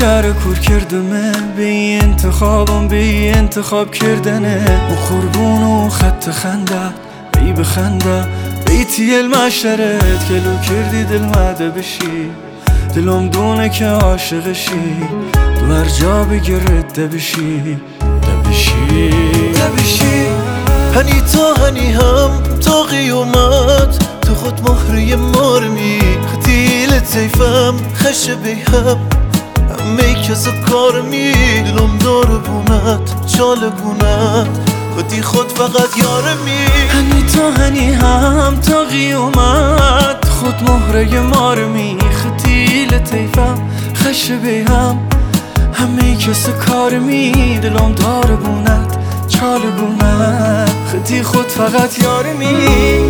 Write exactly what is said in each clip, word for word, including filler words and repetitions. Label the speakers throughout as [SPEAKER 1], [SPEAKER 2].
[SPEAKER 1] شهر کور کردمه به این انتخابم به این انتخاب کردنه و قربون و خط خنده بی بخنده بیتی المعشرت کلو کردی دل مده بشی دلم دونه که عاشقشی دو هر جا بگرد دبشی دبشی دبشی
[SPEAKER 2] هنی تا هنی هم تا قیومت تو خود مهری مرمی ختیل تیفم خش بیهم همه کس کارمی دلم دار بونت چال بونت خودی خود فقط یارمی
[SPEAKER 1] هنی تا هنی هم تا قیومت خود مهره مارمی ختیل تیفم خش بیهم همه کس کارمی دلم دار بونت چال بونت خودی خود فقط یارمی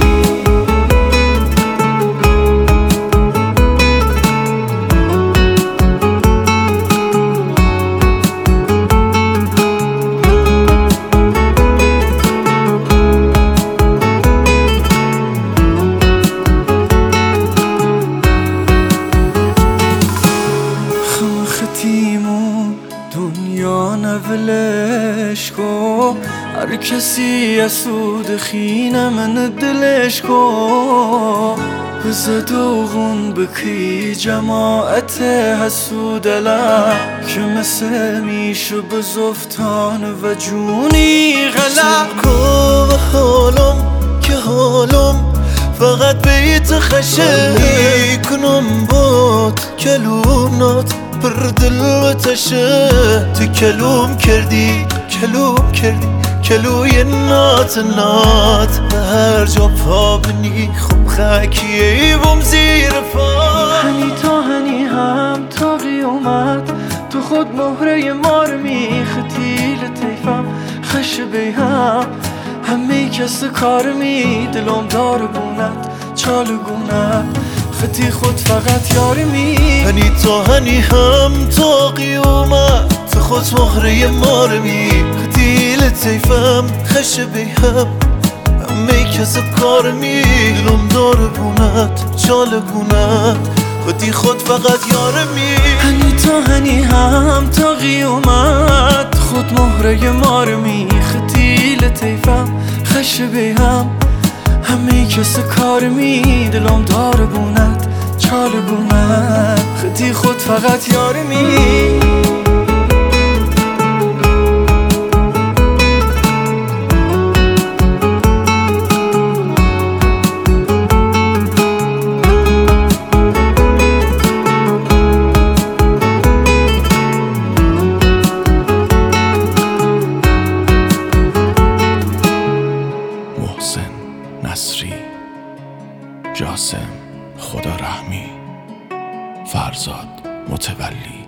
[SPEAKER 1] دنیا نولش کو هر کسی اسود خینه من دلش کو بزد اوغون بکی جماعت حسود لب که مثل میشو بزفتان و جونی غلب
[SPEAKER 2] کو و حالم که حالم فقط بیت خشنی کنم بود کلونات بر دل و تشه تو کلوم کردی کلوم کردی کلوی نات نات به هر جا پا بنی خوب خاکیه بم زیر پا
[SPEAKER 1] هنی تا هنی هم تا قیامت تو خود مهره مارمی ختیل تیفم خش بیهم همه کس کارمی دلم دار بونت چال گونت خطی خود فقط یارمی
[SPEAKER 2] هنی تا هنی هم تا قیامت تو خود مهره مارمی ختیل تیفم خش بیهم همه کس کارمی دلم دار بونت چال گونت خودی خود فقط یارمی
[SPEAKER 1] هنی تا هنی هم تا قیامت خود مهره مارمی ختیل تیفم خش بیهم همه کس کارمی دلم دار بونت چال بونت خودی خود فقط یارمی
[SPEAKER 3] نصری، جاسم خدا رحمی، فرزاد متولی.